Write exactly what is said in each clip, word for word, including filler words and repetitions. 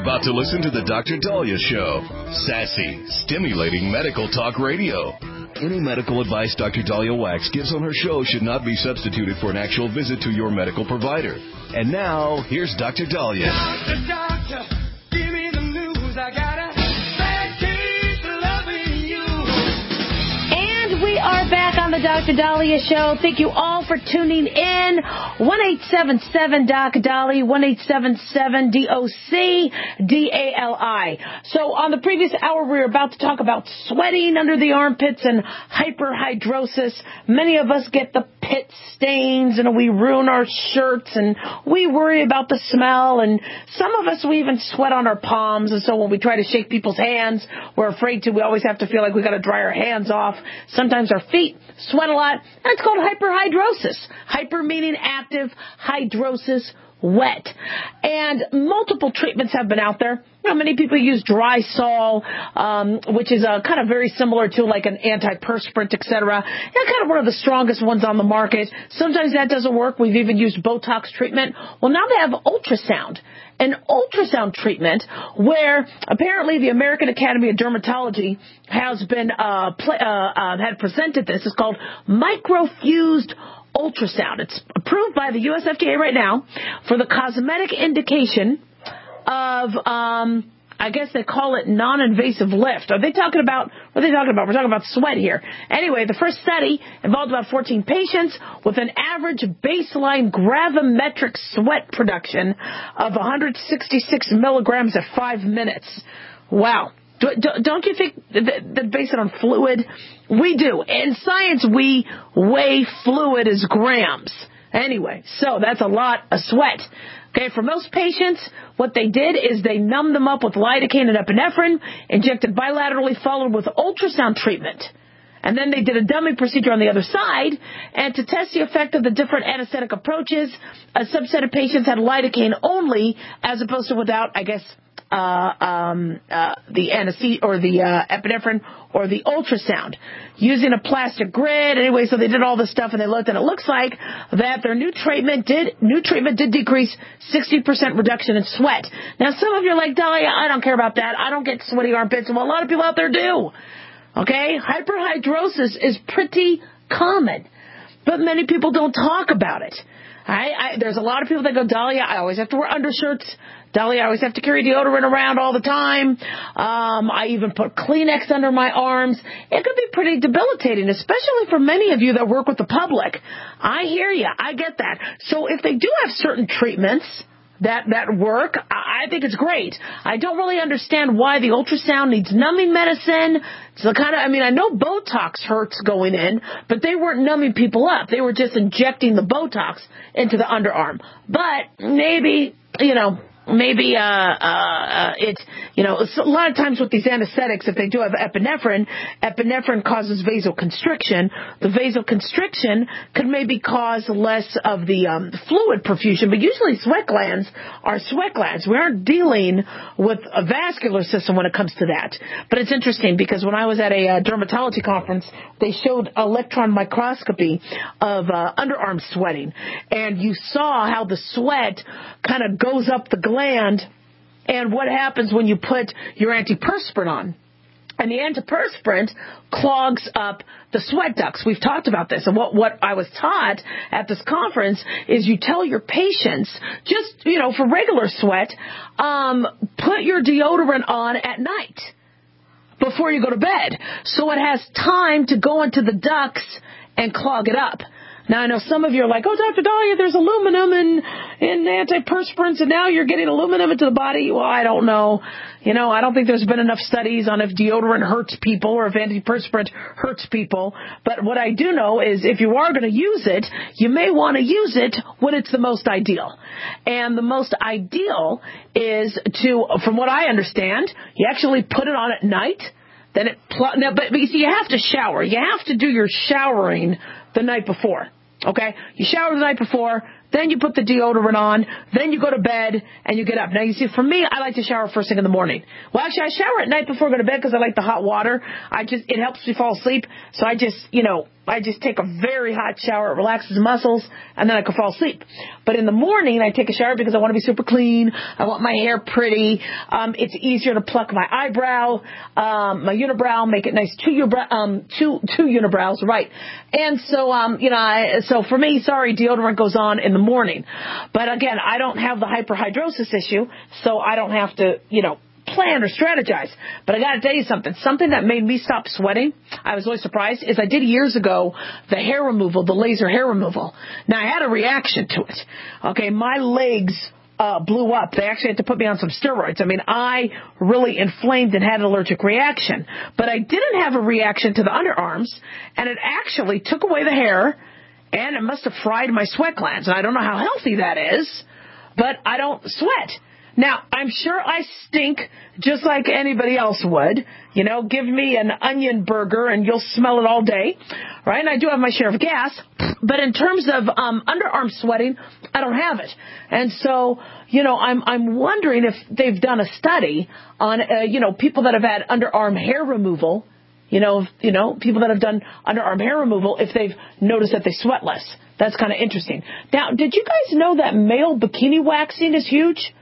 about to listen to the Doctor Daliah Show. Sassy, stimulating medical talk radio. Any medical advice Doctor Daliah Wax gives on her show should not be substituted for an actual visit to your medical provider. And now, here's Doctor Daliah. Doctor, doctor, give me the news. I got a bad case of loving you. And we are back on the Doctor Daliah Show. Thank you all for tuning in. one eight seven seven Doc Dali, one eight seven seven D O C D A L I. So on the previous hour, we were about to talk about sweating under the armpits and hyperhidrosis. Many of us get the pit stains and we ruin our shirts and we worry about the smell, and some of us, we even sweat on our palms, and so when we try to shake people's hands, we're afraid to. We always have to feel like we got to dry our hands off. Sometimes our feet sweat a lot, and it's called hyperhidrosis. Hyper meaning active, hydrosis, wet. And multiple treatments have been out there. You know, many people use Drysol, um, which is uh, kind of very similar to like an antiperspirant, et cetera. And kind of one of the strongest ones on the market. Sometimes that doesn't work. We've even used Botox treatment. Well, now they have ultrasound. An ultrasound treatment where apparently the American Academy of Dermatology has been uh, pl- uh, uh, had presented this. It's called microfused ultrasound. It's approved by the U S F D A right now for the cosmetic indication of, um, I guess they call it non-invasive lift. Are they talking about, what are they talking about? We're talking about sweat here. Anyway, the first study involved about fourteen patients with an average baseline gravimetric sweat production of one hundred sixty-six milligrams at five minutes. Wow. Don't you think that based on fluid? We do. In science, we weigh fluid as grams. Anyway, so that's a lot of sweat. Okay, for most patients, what they did is they numbed them up with lidocaine and epinephrine, injected bilaterally, followed with ultrasound treatment. And then they did a dummy procedure on the other side, and to test the effect of the different anesthetic approaches, a subset of patients had lidocaine only, as opposed to without, I guess, uh, um, uh, the anesthesia or the uh, epinephrine or the ultrasound, using a plastic grid. Anyway, so they did all this stuff, and they looked, and it looks like that their new treatment did new treatment did decrease sixty percent reduction in sweat. Now, some of you are like, Daliah, I don't care about that. I don't get sweaty armpits. Well, a lot of people out there do. Okay, hyperhidrosis is pretty common, but many people don't talk about it. I, I, there's a lot of people that go, Daliah, I always have to wear undershirts. Daliah, I always have to carry deodorant around all the time. Um, I even put Kleenex under my arms. It could be pretty debilitating, especially for many of you that work with the public. I hear you. I get that. So if they do have certain treatments that that work, I think it's great. I don't really understand why the ultrasound needs numbing medicine. It's the kind of, I mean, I know Botox hurts going in, but they weren't numbing people up. They were just injecting the Botox into the underarm. But maybe, you know, Maybe uh, uh, it's, you know, a lot of times with these anesthetics, if they do have epinephrine, epinephrine causes vasoconstriction. The vasoconstriction could maybe cause less of the um, fluid perfusion, but usually sweat glands are sweat glands. We aren't dealing with a vascular system when it comes to that. But it's interesting because when I was at a uh, dermatology conference, they showed electron microscopy of uh, underarm sweating, and you saw how the sweat kind of goes up the gland, and what happens when you put your antiperspirant on. And the antiperspirant clogs up the sweat ducts. We've talked about this. And what, what I was taught at this conference is you tell your patients, just, you know, for regular sweat, um, put your deodorant on at night before you go to bed, so it has time to go into the ducts and clog it up. Now, I know some of you are like, oh, Doctor Daliah, there's aluminum in, in antiperspirants, and now you're getting aluminum into the body. Well, I don't know. You know, I don't think there's been enough studies on if deodorant hurts people or if antiperspirant hurts people. But what I do know is if you are going to use it, you may want to use it when it's the most ideal. And the most ideal is to, from what I understand, you actually put it on at night. Then it, pl- now, but, but you see, you have to shower. You have to do your showering the night before, okay? You shower the night before, then you put the deodorant on, then you go to bed, and you get up. Now, you see, for me, I like to shower first thing in the morning. Well, actually, I shower at night before I go to bed because I like the hot water. I just, it helps me fall asleep, so I just, you know, I just take a very hot shower. It relaxes muscles, and then I can fall asleep. But in the morning, I take a shower because I want to be super clean. I want my hair pretty. Um, it's easier to pluck my eyebrow, um, my unibrow, make it nice. Two, unibrow, um, two, two unibrows, right. And so, um, you know, I, so for me, sorry, deodorant goes on in the morning. But again, I don't have the hyperhidrosis issue, so I don't have to, you know, plan or strategize. But I got to tell you something. Something that made me stop sweating, I was always surprised, is I did years ago the hair removal, the laser hair removal. Now, I had a reaction to it. Okay, my legs uh, blew up. They actually had to put me on some steroids. I mean, I really inflamed and had an allergic reaction. But I didn't have a reaction to the underarms, and it actually took away the hair, and it must have fried my sweat glands. And I don't know how healthy that is, but I don't sweat. Now, I'm sure I stink just like anybody else would. You know, give me an onion burger and you'll smell it all day, right? And I do have my share of gas. But in terms of um, underarm sweating, I don't have it. And so, you know, I'm I'm wondering if they've done a study on, uh, you know, people that have had underarm hair removal, you know, you know, people that have done underarm hair removal, if they've noticed that they sweat less. That's kind of interesting. Now, did you guys know that male bikini waxing is huge?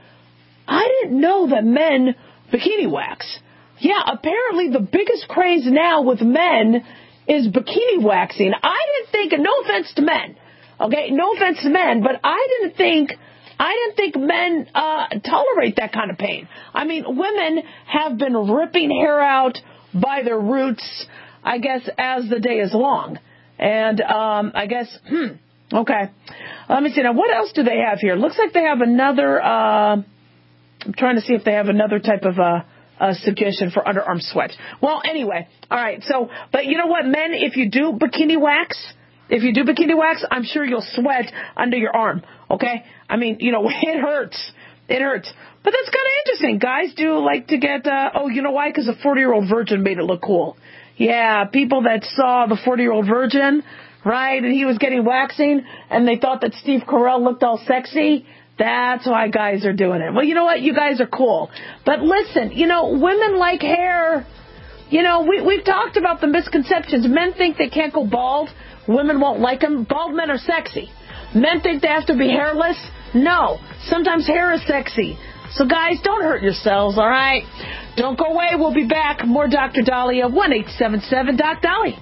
I didn't know that men bikini wax. Yeah, apparently the biggest craze now with men is bikini waxing. I didn't think, no offense to men, okay, no offense to men, but I didn't think, I didn't think men uh, tolerate that kind of pain. I mean, women have been ripping hair out by their roots, I guess, as the day is long. And um, I guess, hmm, okay. Let me see. Now, what else do they have here? Looks like they have another... Uh, I'm trying to see if they have another type of uh, uh, suggestion for underarm sweat. Well, anyway, all right. So, but you know what, men, if you do bikini wax, if you do bikini wax, I'm sure you'll sweat under your arm, okay? I mean, you know, it hurts. It hurts. But that's kind of interesting. Guys do like to get, uh, oh, you know why? Because a forty-year-old virgin made it look cool. Yeah, people that saw the forty-year-old virgin, right, and he was getting waxing, and they thought that Steve Carell looked all sexy. That's why guys are doing it. Well, you know what? You guys are cool. But listen, you know, women like hair. You know, we, we've talked about the misconceptions. Men think they can't go bald. Women won't like them. Bald men are sexy. Men think they have to be hairless. No. Sometimes hair is sexy. So, guys, don't hurt yourselves, all right? Don't go away. We'll be back. More Doctor Daliah, one eight seven seven Doc Dolly.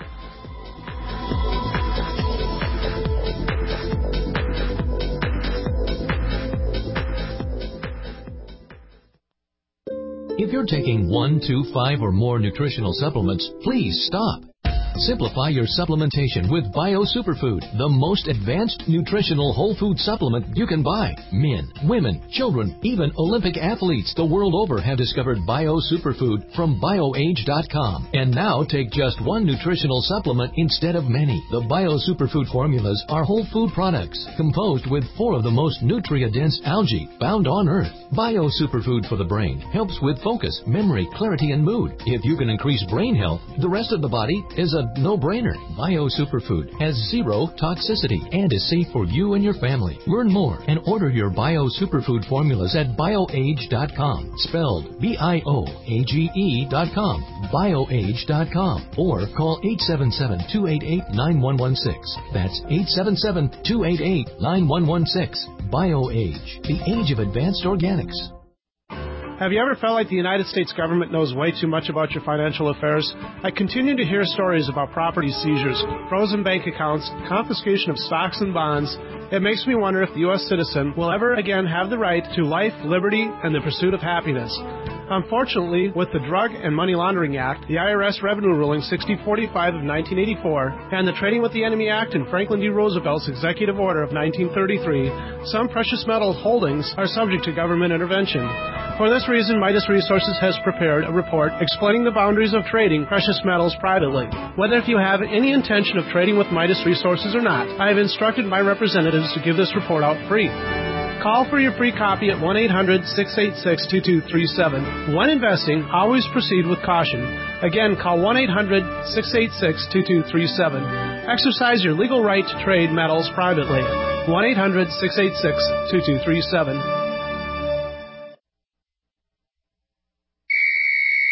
If you're taking one, two, five, or more nutritional supplements, please stop. Simplify your supplementation with Bio Superfood, the most advanced nutritional whole food supplement you can buy. Men, women, children, even Olympic athletes the world over have discovered Bio Superfood from bio age dot com. And now take just one nutritional supplement instead of many. The Bio Superfood formulas are whole food products composed with four of the most nutrient-dense algae found on Earth. Bio Superfood for the brain helps with focus, memory, clarity, and mood. If you can increase brain health, the rest of the body is a no-brainer. Bio Superfood has zero toxicity and is safe for you and your family. Learn more and order your Bio Superfood formulas at bio age dot com, spelled B I O A G E dot com, bio age dot com, or call eight seven seven, two eight eight, nine one one six. That's eight seven seven, two eight eight, nine one one six. BioAge, the age of advanced organics. Have you ever felt like the United States government knows way too much about your financial affairs? I continue to hear stories about property seizures, frozen bank accounts, confiscation of stocks and bonds. It makes me wonder if the U S citizen will ever again have the right to life, liberty, and the pursuit of happiness. Unfortunately, with the Drug and Money Laundering Act, the I R S Revenue Ruling sixty forty-five of nineteen eighty-four, and the Trading with the Enemy Act and Franklin D. Roosevelt's Executive Order of nineteen thirty-three, some precious metal holdings are subject to government intervention. For this reason, Midas Resources has prepared a report explaining the boundaries of trading precious metals privately. Whether if you have any intention of trading with Midas Resources or not, I have instructed my representatives to give this report out free. Call for your free copy at one eight hundred, six eight six, two two three seven. When investing, always proceed with caution. Again, call one eight hundred, six eight six, two two three seven. Exercise your legal right to trade metals privately. one eight hundred, six eight six, two two three seven.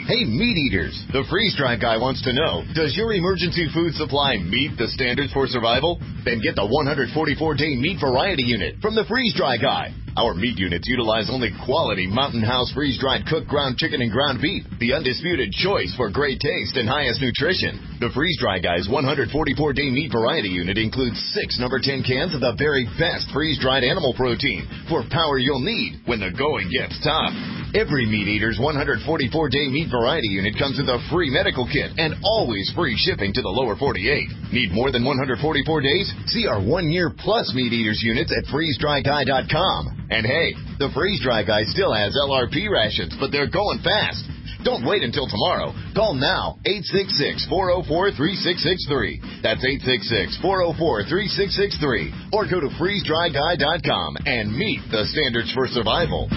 Hey, meat eaters, the freeze-dry guy wants to know, does your emergency food supply meet the standards for survival? Then get the one hundred forty-four day meat variety unit from the freeze-dry guy. Our meat units utilize only quality Mountain House freeze-dried cooked ground chicken and ground beef, the undisputed choice for great taste and highest nutrition. The freeze-dry guy's one hundred forty-four day meat variety unit includes six number ten cans of the very best freeze-dried animal protein for power you'll need when the going gets tough. Every meat eater's one hundred forty-four day meat variety unit comes with a free medical kit and always free shipping to the lower forty-eight. Need more than one hundred forty-four days? See our one-year plus meat eaters units at freeze dry guy dot com. And hey, the Freeze Dry Guy still has L R P rations, but they're going fast. Don't wait until tomorrow. Call now, eight six six, four oh four, three six six three. That's eight six six, four oh four, three six six three. Or go to freeze dry guy dot com and meet the standards for survival.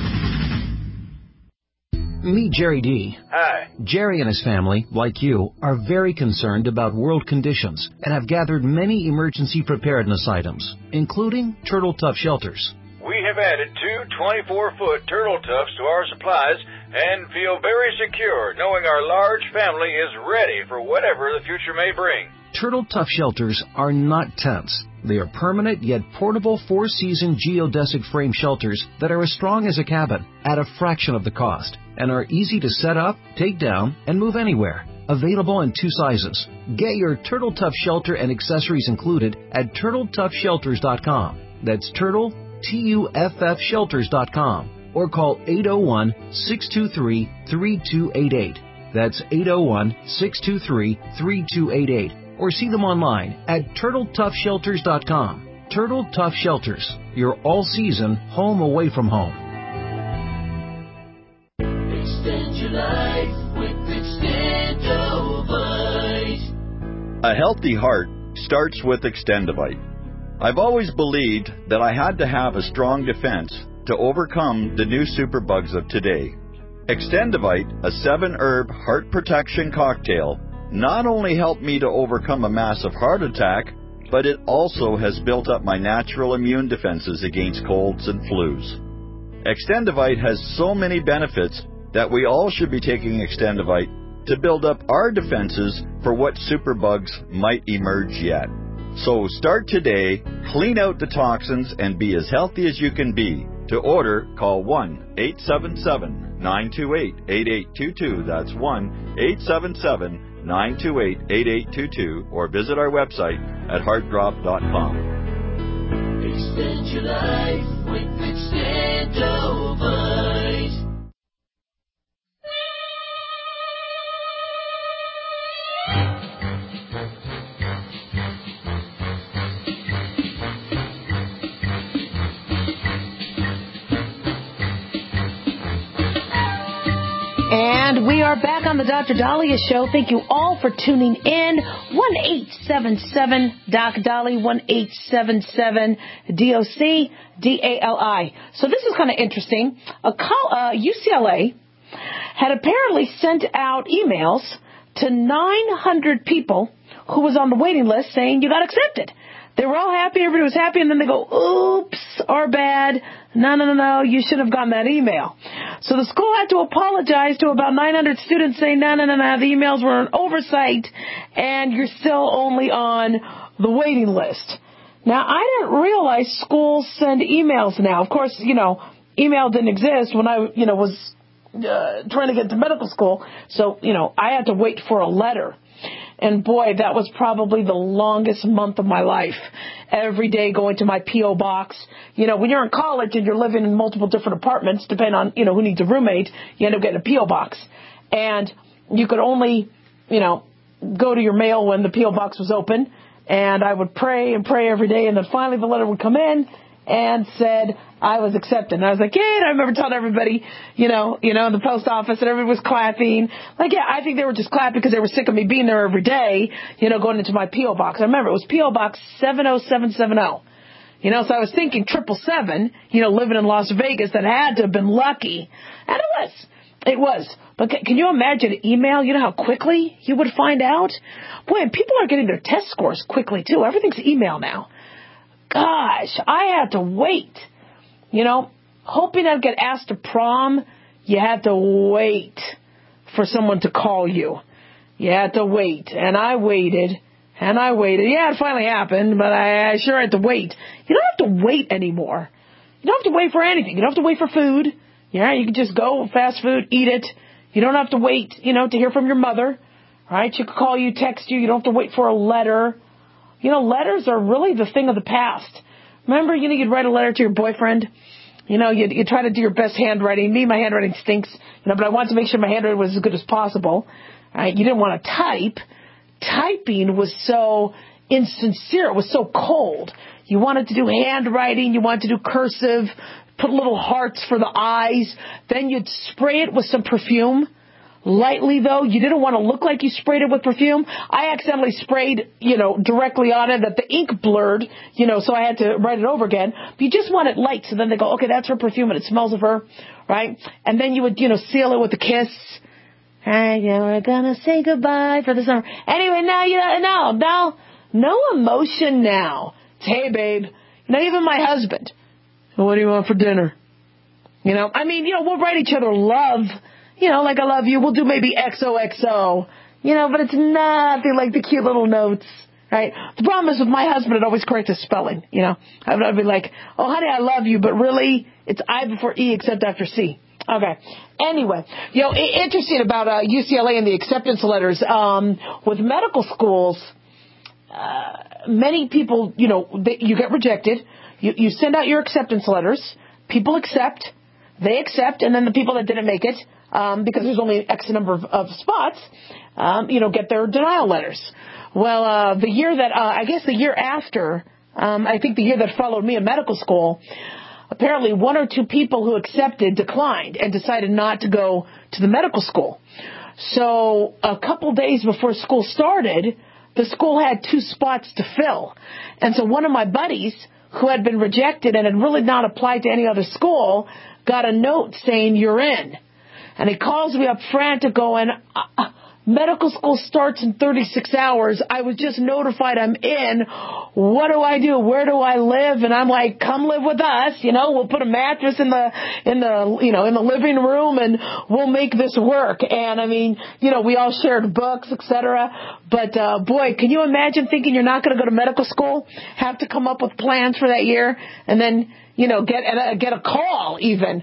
Meet Jerry D. Hi. Jerry and his family, like you, are very concerned about world conditions and have gathered many emergency preparedness items, including Turtle Tough shelters. We have added two twenty-four foot Turtle Toughs to our supplies and feel very secure knowing our large family is ready for whatever the future may bring. Turtle Tough shelters are not tents. They are permanent yet portable four-season geodesic frame shelters that are as strong as a cabin at a fraction of the cost and are easy to set up, take down, and move anywhere. Available in two sizes. Get your Turtle Tough shelter and accessories included at turtle tough shelters dot com. That's Turtle, T U F F shelters dot com. Or call eight oh one, six two three, three two eight eight. That's eight oh one, six two three, three two eight eight. Or see them online at turtle tough shelters dot com. Turtle Tough Shelters, your all-season home away from home. Extend your life with Extendovite. A healthy heart starts with Extendovite. I've always believed that I had to have a strong defense to overcome the new superbugs of today. Extendovite, a seven-herb heart protection cocktail, not only helped me to overcome a massive heart attack, but it also has built up my natural immune defenses against colds and flus. Extendovite has so many benefits that we all should be taking Extendovite to build up our defenses for what superbugs might emerge yet. So start today, clean out the toxins, and be as healthy as you can be. To order, call one eight seven seven, nine two eight, eight eight two two. That's one eight seven seven, nine two eight, eight eight two two, or visit our website at heart drop dot com. Extend your life with Extendovite. And we are back on the Doctor Dahlia Show. Thank you all for tuning in. one eight seven seven Doc Dolly, one eight seven seven D O C D A L I. So this is kind of interesting. A col- uh, U C L A had apparently sent out emails to nine hundred people who was on the waiting list saying you got accepted. They were all happy, everybody was happy, and then they go, oops, our bad. No, no, no, no, you should have gotten that email. So the school had to apologize to about nine hundred students saying, no, no, no, no, the emails were an oversight, and you're still only on the waiting list. Now, I didn't realize schools send emails now. Of course, you know, email didn't exist when I, you know, was uh, trying to get to medical school. So, you know, I had to wait for a letter. And boy, that was probably the longest month of my life. Every day going to my P O box. You know, when you're in college and you're living in multiple different apartments, depending on, you know, who needs a roommate, you end up getting a P O box. And you could only, you know, go to your mail when the P O box was open. And I would pray and pray every day. And then finally the letter would come in and said I was accepted. And I was like, yeah, and I remember telling everybody, you know, you know, in the post office, and everybody was clapping. Like, yeah, I think they were just clapping because they were sick of me being there every day, you know, going into my P O box. I remember it was P O box seven oh seven seven oh. You know, so I was thinking triple seven, you know, living in Las Vegas, that had to have been lucky. And it was. It was. But can you imagine an email? You know how quickly you would find out? Boy, and people are getting their test scores quickly, too. Everything's email now. Gosh, I had to wait. You know, hoping I'd get asked to prom, you had to wait for someone to call you. You had to wait, and I waited, and I waited. Yeah, it finally happened, but I, I sure had to wait. You don't have to wait anymore. You don't have to wait for anything. You don't have to wait for food. Yeah, you can just go fast food, eat it. You don't have to wait, you know, to hear from your mother, right? She could call you, text you. You don't have to wait for a letter. You know, letters are really the thing of the past. Remember, you know, you'd write a letter to your boyfriend. You know, you you try to do your best handwriting. Me, my handwriting stinks, you know, but I wanted to make sure my handwriting was as good as possible. Right? You didn't want to type. Typing was so insincere. It was so cold. You wanted to do handwriting. You wanted to do cursive, put little hearts for the eyes. Then you'd spray it with some perfume. Lightly, though, you didn't want to look like you sprayed it with perfume. I accidentally sprayed, you know, directly on it that the ink blurred, you know, so I had to write it over again. But you just want it light, so then they go, okay, that's her perfume and it smells of her, right? And then you would, you know, seal it with a kiss. And you know, we're gonna say goodbye for the summer. Anyway, now you know, no, no, no emotion now. It's, hey, babe. Not even my husband. What do you want for dinner? You know, I mean, you know, we'll write each other love. You know, like I love you. We'll do maybe X O X O. You know, but it's nothing like the cute little notes, right? The problem is with my husband, it always corrects his spelling. You know, I'd be like, oh, honey, I love you, but really, it's I before E except after C. Okay. Anyway, you know, interesting about uh, U C L A and the acceptance letters. Um, with medical schools, uh, many people, you know, they, you get rejected. You, you send out your acceptance letters. People accept. They accept. And then the people that didn't make it, um, because there's only X number of, of spots, um, you know, get their denial letters. Well, uh, the year that, uh, I guess the year after, um, I think the year that followed me in medical school, apparently one or two people who accepted declined and decided not to go to the medical school. So a couple days before school started, the school had two spots to fill. And so one of my buddies who had been rejected and had really not applied to any other school got a note saying, you're in. And he calls me up frantic going, uh, medical school starts in thirty-six hours. I was just notified I'm in. What do I do? Where do I live? And I'm like, come live with us. You know, we'll put a mattress in the, in the, you know, in the living room and we'll make this work. And I mean, you know, we all shared books, et cetera. But, uh, boy, can you imagine thinking you're not going to go to medical school, have to come up with plans for that year, and then, you know, get a, get a call even.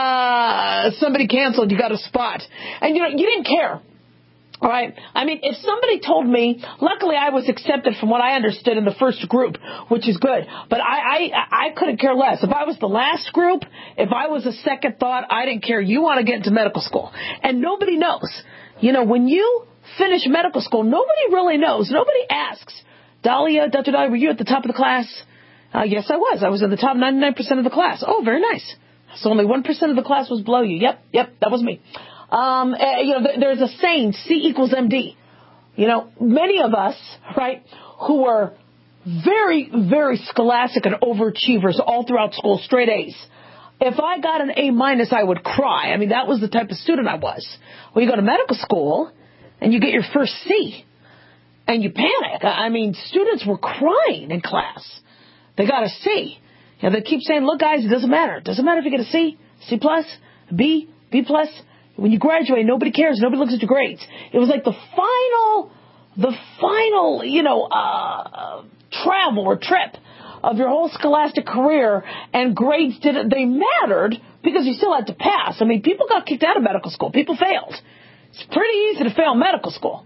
Uh, somebody canceled. You got a spot. And, you know, you didn't care. All right. I mean, if somebody told me, luckily I was accepted from what I understood in the first group, which is good. But I, I, I couldn't care less. If I was the last group, if I was a second thought, I didn't care. You want to get into medical school. And nobody knows. You know, when you finish medical school, nobody really knows. Nobody asks, Dahlia, Doctor Dahlia, were you at the top of the class? Uh, yes, I was. I was in the top ninety-nine percent of the class. Oh, very nice. So only one percent of the class was below you. Yep, yep, that was me. Um, uh, you know, th- there's a saying, C equals M D. You know, many of us, right, who were very, very scholastic and overachievers all throughout school, straight A's. If I got an A minus, I would cry. I mean, that was the type of student I was. Well, you go to medical school and you get your first C and you panic. I mean, students were crying in class. They got a C. You know, they keep saying, look, guys, it doesn't matter. It doesn't matter if you get a C, C plus, B, B plus. When you graduate, nobody cares. Nobody looks at your grades. It was like the final, the final, you know, uh, travel or trip of your whole scholastic career, and grades didn't, they mattered because you still had to pass. I mean, people got kicked out of medical school. People failed. It's pretty easy to fail medical school.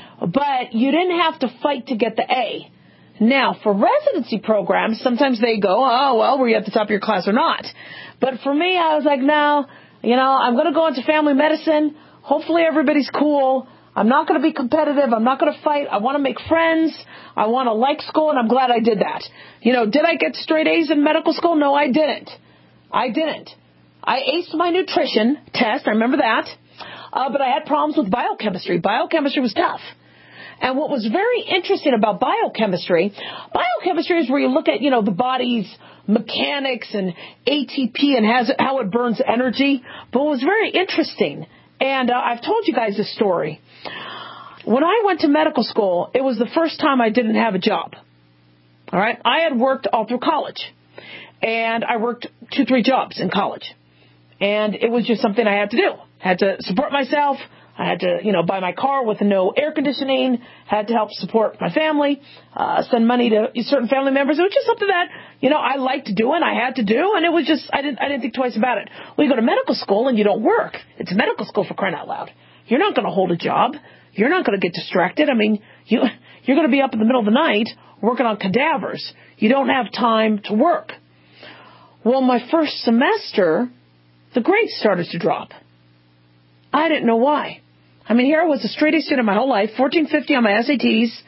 But you didn't have to fight to get the A. Now, for residency programs, sometimes they go, oh, well, were you at the top of your class or not? But for me, I was like, no, you know, I'm going to go into family medicine. Hopefully everybody's cool. I'm not going to be competitive. I'm not going to fight. I want to make friends. I want to like school, and I'm glad I did that. You know, did I get straight A's in medical school? No, I didn't. I didn't. I aced my nutrition test. I remember that. Uh, but I had problems with biochemistry. Biochemistry was tough. And what was very interesting about biochemistry, biochemistry is where you look at, you know, the body's mechanics and A T P and has, how it burns energy. But what was very interesting, and uh, I've told you guys this story. When I went to medical school, it was the first time I didn't have a job. All right? I had worked all through college. And I worked two, three jobs in college. And it was just something I had to do. Had to support myself, I had to, you know, buy my car with no air conditioning, had to help support my family, uh, send money to certain family members. It was just something that, you know, I liked doing, I had to do, and it was just, I didn't, I didn't think twice about it. Well, you go to medical school and you don't work. It's medical school, for crying out loud. You're not going to hold a job. You're not going to get distracted. I mean, you, you're going to be up in the middle of the night working on cadavers. You don't have time to work. Well, my first semester, the grades started to drop. I didn't know why. I mean, here I was a straight-A student my whole life, fourteen fifty on my S A Ts,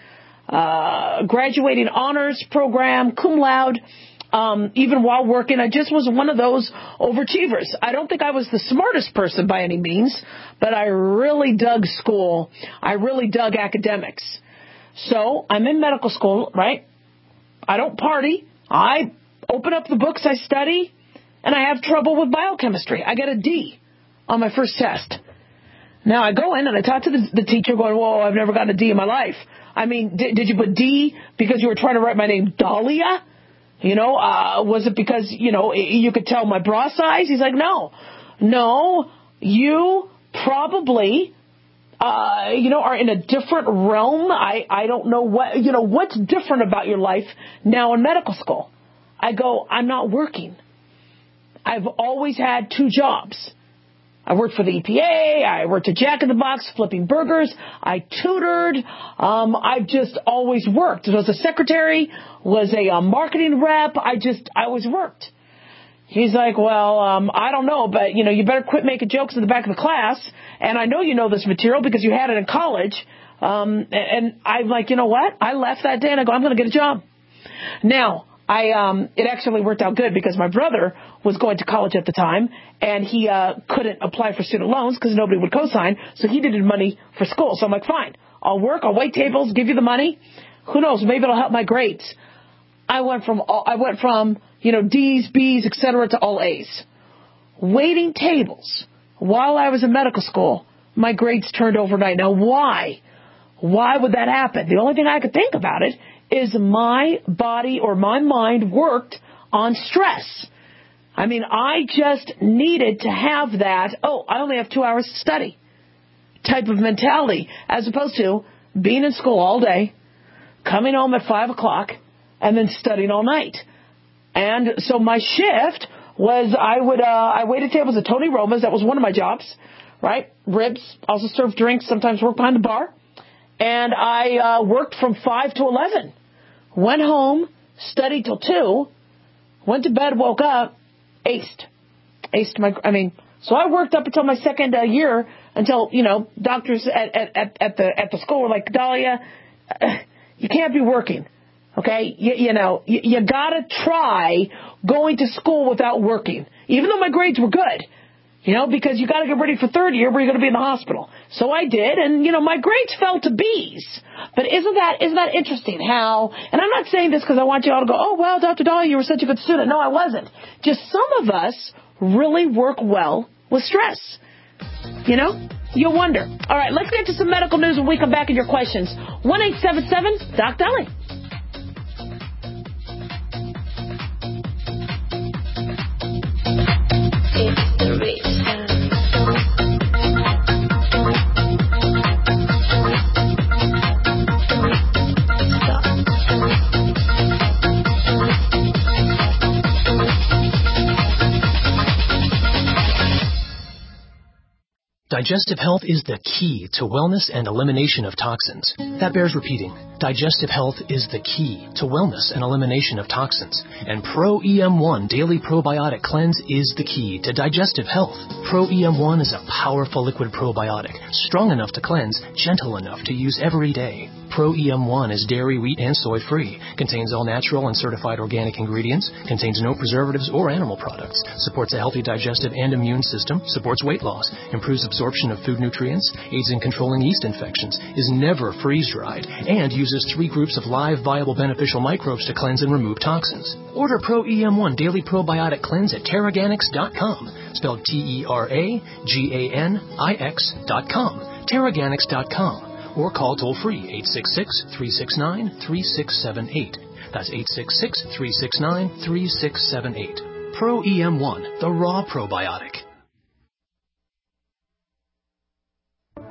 uh, graduating honors program, cum laude, um, even while working. I just was one of those overachievers. I don't think I was the smartest person by any means, but I really dug school. I really dug academics. So I'm in medical school, right? I don't party. I open up the books I study, and I have trouble with biochemistry. I get a D on my first test. Now, I go in and I talk to the, the teacher going, whoa, I've never gotten a D in my life. I mean, did, did you put D because you were trying to write my name Dahlia? You know, uh, was it because, you know, you could tell my bra size? He's like, no. No, you probably, uh, you know, are in a different realm. I, I don't know what, you know, what's different about your life now in medical school. I go, I'm not working. I've always had two jobs. I worked for the E P A. I worked at Jack in the Box flipping burgers. I tutored. Um, I've just always worked. I was a secretary, was a uh, marketing rep. I just, I always worked. He's like, well, um, I don't know, but, you know, you better quit making jokes in the back of the class. And I know you know this material because you had it in college. Um, and I'm like, you know what? I left that day and I go, I'm going to get a job. Now, I, um, it actually worked out good because my brother was going to college at the time, and he uh, couldn't apply for student loans because nobody would co-sign, so he needed money for school. So I'm like, fine, I'll work, I'll wait tables, give you the money. Who knows? Maybe it'll help my grades. I went from all, I went from you know D's, B's, et cetera, to all A's. Waiting tables while I was in medical school, my grades turned overnight. Now, why? Why would that happen? The only thing I could think about it is my body or my mind worked on stress. I mean, I just needed to have that, oh, I only have two hours to study type of mentality, as opposed to being in school all day, coming home at five o'clock, and then studying all night. And so my shift was I would, uh, I waited tables at Tony Roma's. That was one of my jobs, right? Ribs, also served drinks, sometimes worked behind the bar. And I uh, worked from five to eleven. Went home, studied till two, went to bed, woke up, aced. Aced my, I mean, so I worked up until my second uh, year until, you know, doctors at, at, at the at the school were like, Dahlia, you can't be working, okay? You, you know, you, you got to try going to school without working, even though my grades were good. You know, because you got to get ready for third year where you're going to be in the hospital. So I did, and, you know, my grades fell to B's. But isn't that isn't that interesting how, and I'm not saying this because I want you all to go, oh, well, Doctor Dahlia, you were such a good student. No, I wasn't. Just some of us really work well with stress. You know? You wonder. All right, let's get to some medical news when we come back and your questions. one eight seven seven, D O C Dahlia. It's the race. Digestive health is the key to wellness and elimination of toxins. That bears repeating. Digestive health is the key to wellness and elimination of toxins. And Pro E M one Daily Probiotic Cleanse is the key to digestive health. Pro E M one is a powerful liquid probiotic, strong enough to cleanse, gentle enough to use every day. Pro E M one is dairy, wheat, and soy-free, contains all natural and certified organic ingredients, contains no preservatives or animal products, supports a healthy digestive and immune system, supports weight loss, improves absorption of food nutrients, aids in controlling yeast infections, is never freeze-dried, and uses three groups of live, viable, beneficial microbes to cleanse and remove toxins. Order Pro E M one Daily Probiotic Cleanse at Teraganix dot com, spelled T E R A G A N I X dot com, Teraganix dot com. Or call toll-free eight six six, three six nine, three six seven eight. That's eight six six, three six nine, three six seven eight. Pro E M one, the raw probiotic.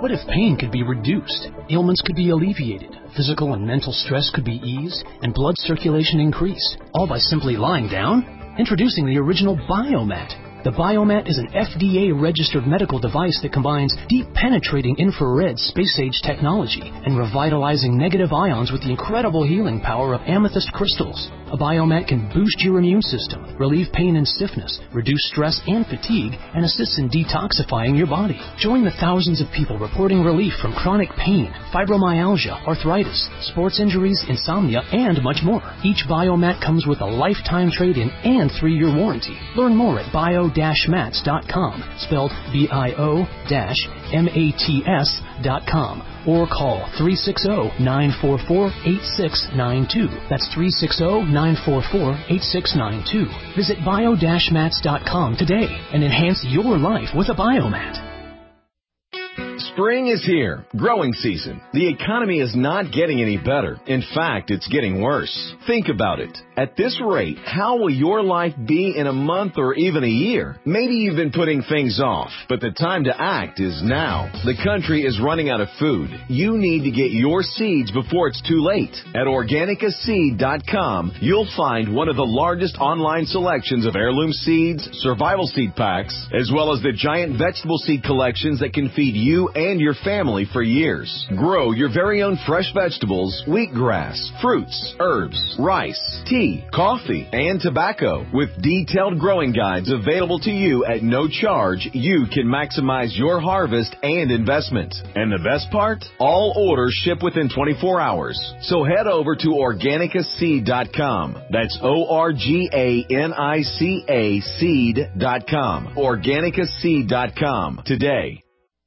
What if pain could be reduced, ailments could be alleviated, physical and mental stress could be eased, and blood circulation increased, all by simply lying down? Introducing the original Biomat. The Biomat is an F D A-registered medical device that combines deep-penetrating infrared space-age technology and revitalizing negative ions with the incredible healing power of amethyst crystals. A Biomat can boost your immune system, relieve pain and stiffness, reduce stress and fatigue, and assists in detoxifying your body. Join the thousands of people reporting relief from chronic pain, fibromyalgia, arthritis, sports injuries, insomnia, and much more. Each Biomat comes with a lifetime trade-in and three-year warranty. Learn more at bio dash mats dot com, spelled B I O M A T S dot com, or call three six zero, nine four four, eight six nine two. That's three six zero, nine four four, eight six nine two. Visit bio dash mats dot com today and enhance your life with a Biomat. Spring is here, growing season. The economy is not getting any better. In fact, it's getting worse. Think about it. At this rate, how will your life be in a month or even a year? Maybe you've been putting things off, but the time to act is now. The country is running out of food. You need to get your seeds before it's too late. At organica seed dot com, you'll find one of the largest online selections of heirloom seeds, survival seed packs, as well as the giant vegetable seed collections that can feed you and your family for years. Grow your very own fresh vegetables, wheatgrass, fruits, herbs, rice, tea, coffee, and tobacco. With detailed growing guides available to you at no charge, you can maximize your harvest and investment. And the best part? All orders ship within twenty-four hours. So head over to organica seed dot com. That's O R G A N I C A seed dot com. organica seed dot com today.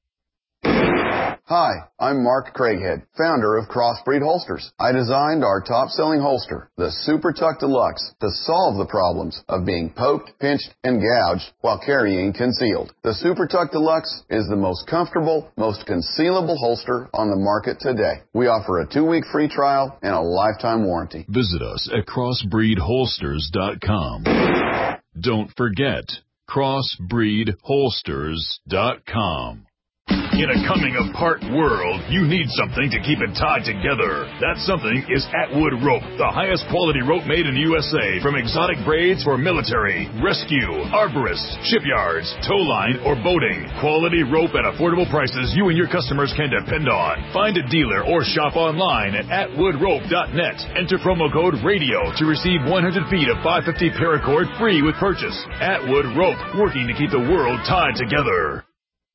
Hi, I'm Mark Craighead, founder of Crossbreed Holsters. I designed our top-selling holster, the Super Tuck Deluxe, to solve the problems of being poked, pinched, and gouged while carrying concealed. The Super Tuck Deluxe is the most comfortable, most concealable holster on the market today. We offer a two-week free trial and a lifetime warranty. Visit us at crossbreed holsters dot com. Don't forget, crossbreed holsters dot com. In a coming-apart world, you need something to keep it tied together. That something is Atwood Rope, the highest quality rope made in the U S A. From exotic braids for military, rescue, arborists, shipyards, tow line, or boating. Quality rope at affordable prices you and your customers can depend on. Find a dealer or shop online at atwood rope dot net. Enter promo code RADIO to receive one hundred feet of five fifty paracord free with purchase. Atwood Rope, working to keep the world tied together.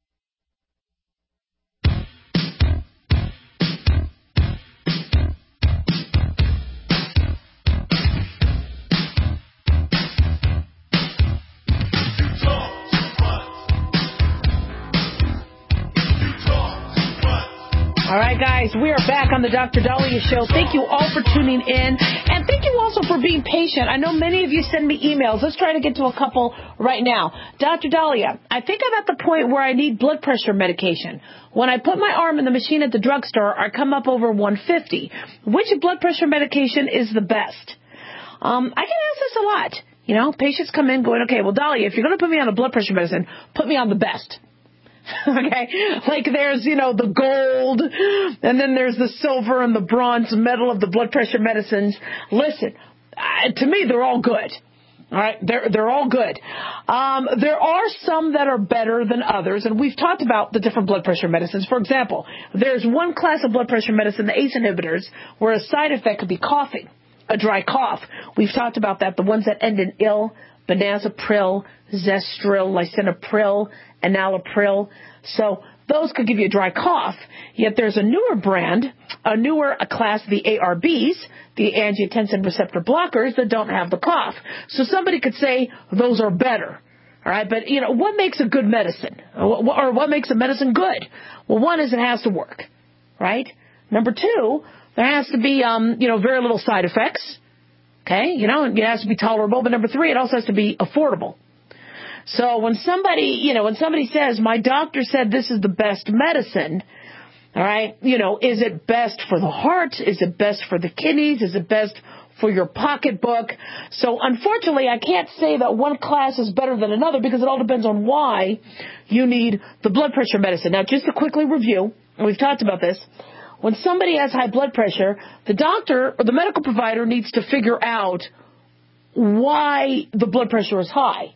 All right, guys, we are back on the Doctor Daliah Show. Thank you all for tuning in, and thank you also for being patient. I know many of you send me emails. Let's try to get to a couple right now. Doctor Daliah, I think I'm at the point where I need blood pressure medication. When I put my arm in the machine at the drugstore, I come up over one fifty. Which blood pressure medication is the best? Um, I get asked this a lot. You know, patients come in going, okay, well, Daliah, if you're going to put me on a blood pressure medicine, put me on the best. Okay, like there's, you know, the gold, and then there's the silver and the bronze medal of the blood pressure medicines. Listen, uh, to me, they're all good. All right, they're they're all good. Um, there are some that are better than others, and we've talked about the different blood pressure medicines. For example, there's one class of blood pressure medicine, the A C E inhibitors, where a side effect could be coughing, a dry cough. We've talked about that. The ones that end in ill, benazepril, Zestril, lisinopril, enalapril. So those could give you a dry cough. Yet there's a newer brand, a newer a class, the A R Bs, the angiotensin receptor blockers, that don't have the cough. So somebody could say those are better. All right, but, you know, what makes a good medicine? Or what makes a medicine good? Well, one is it has to work, right? Number two, there has to be, um, you know, very little side effects. Okay, you know, it has to be tolerable. But number three, it also has to be affordable. So when somebody, you know, when somebody says, my doctor said this is the best medicine, all right, you know, is it best for the heart? Is it best for the kidneys? Is it best for your pocketbook. So unfortunately, I can't say that one class is better than another because it all depends on why you need the blood pressure medicine. Now, just to quickly review, and we've talked about this, when somebody has high blood pressure, the doctor or the medical provider needs to figure out why the blood pressure is high.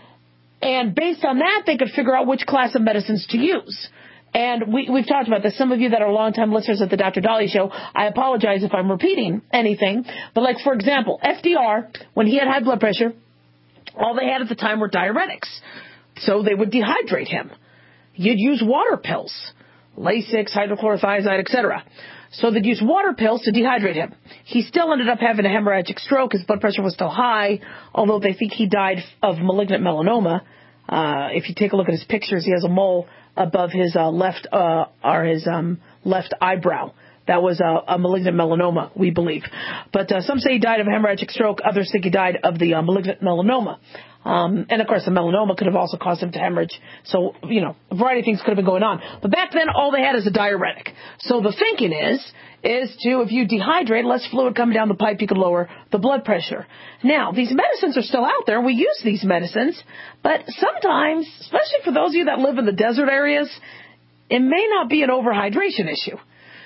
And based on that, they could figure out which class of medicines to use. And we, we've talked about this. Some of you that are longtime listeners at the Doctor Dahlia Show, I apologize if I'm repeating anything. But like, for example, F D R, when he had high blood pressure, all they had at the time were diuretics. So they would dehydrate him. You'd use water pills, Lasix, hydrochlorothiazide, et cetera. So they'd use water pills to dehydrate him. He still ended up having a hemorrhagic stroke. His blood pressure was still high, although they think he died of malignant melanoma. Uh, if you take a look at his pictures, he has a mole above his uh, left uh, or his um, left eyebrow. That was a, a malignant melanoma, we believe. But uh, some say he died of a hemorrhagic stroke. Others think he died of the uh, malignant melanoma. Um, and, of course, the melanoma could have also caused him to hemorrhage. So, you know, a variety of things could have been going on. But back then, all they had is a diuretic. So the thinking is, is to, if you dehydrate, less fluid coming down the pipe, you could lower the blood pressure. Now, these medicines are still out there. We use these medicines. But sometimes, especially for those of you that live in the desert areas, it may not be an overhydration issue.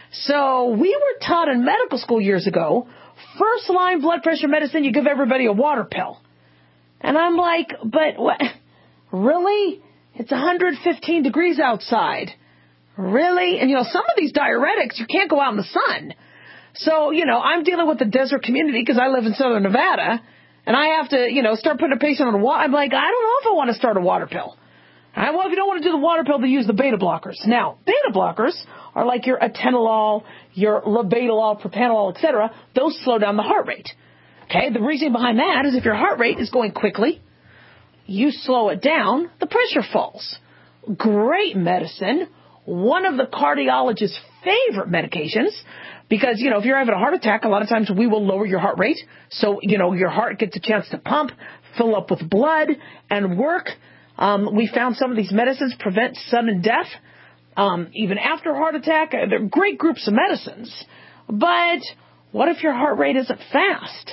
So we were taught in medical school years ago, first line blood pressure medicine, you give everybody a water pill. And I'm like, but what? Really? It's one hundred fifteen degrees outside. Really? And, you know, some of these diuretics, you can't go out in the sun. So, you know, I'm dealing with the desert community because I live in southern Nevada, and I have to, you know, start putting a patient on a water. I'm like, I don't know if I want to start a water pill. All right, well, if you don't want to do the water pill, then use the beta blockers. Now, beta blockers are like your atenolol, your labetalol, propanolol, et cetera. Those slow down the heart rate. Okay, the reason behind that is if your heart rate is going quickly, you slow it down, the pressure falls. Great medicine. One of the cardiologist's favorite medications because, you know, if you're having a heart attack, a lot of times we will lower your heart rate. So, you know, your heart gets a chance to pump, fill up with blood, and work. Um, we found some of these medicines prevent sudden death, um, even after a heart attack. They're great groups of medicines. But what if your heart rate isn't fast?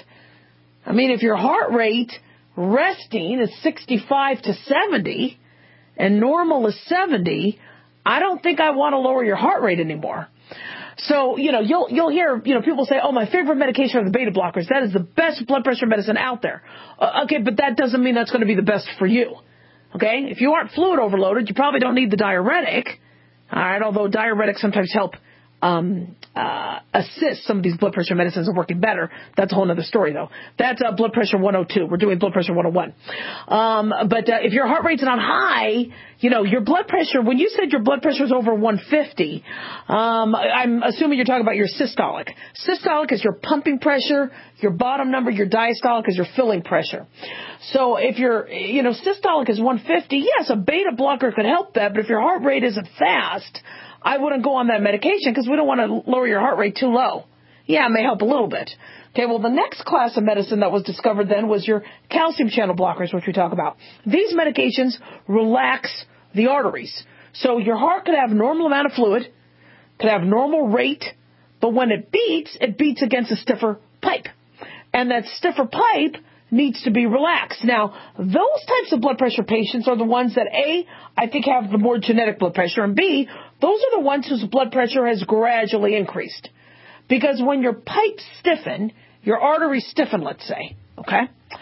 I mean, if your heart rate resting is sixty-five to seventy and normal is seventy, I don't think I want to lower your heart rate anymore. So, you know, you'll you'll hear, you know, people say, oh, my favorite medication are the beta blockers. That is the best blood pressure medicine out there. Uh, okay, but that doesn't mean that's going to be the best for you. Okay? If you aren't fluid overloaded, you probably don't need the diuretic. All right, although diuretics sometimes help um, uh, assist some of these blood pressure medicines are working better. That's a whole other story, though. That's uh, blood pressure one oh two. We're doing blood pressure one oh one. Um, but uh, if your heart rate's not high, you know, your blood pressure, when you said your blood pressure is over one fifty, um, I'm assuming you're talking about your systolic. Systolic is your pumping pressure. Your bottom number, your diastolic, is your filling pressure. So if your, you know, systolic is one fifty, yes, a beta blocker could help that. But if your heart rate isn't fast, I wouldn't go on that medication because we don't want to lower your heart rate too low. Yeah, it may help a little bit. Okay, well, the next class of medicine that was discovered then was your calcium channel blockers, which we talk about. These medications relax the arteries. So your heart could have normal amount of fluid, could have normal rate, but when it beats, it beats against a stiffer pipe. And that stiffer pipe needs to be relaxed. Now, those types of blood pressure patients are the ones that, A, I think have the more genetic blood pressure, and B, those are the ones whose blood pressure has gradually increased. Because when your pipes stiffen, your arteries stiffen, let's say, okay,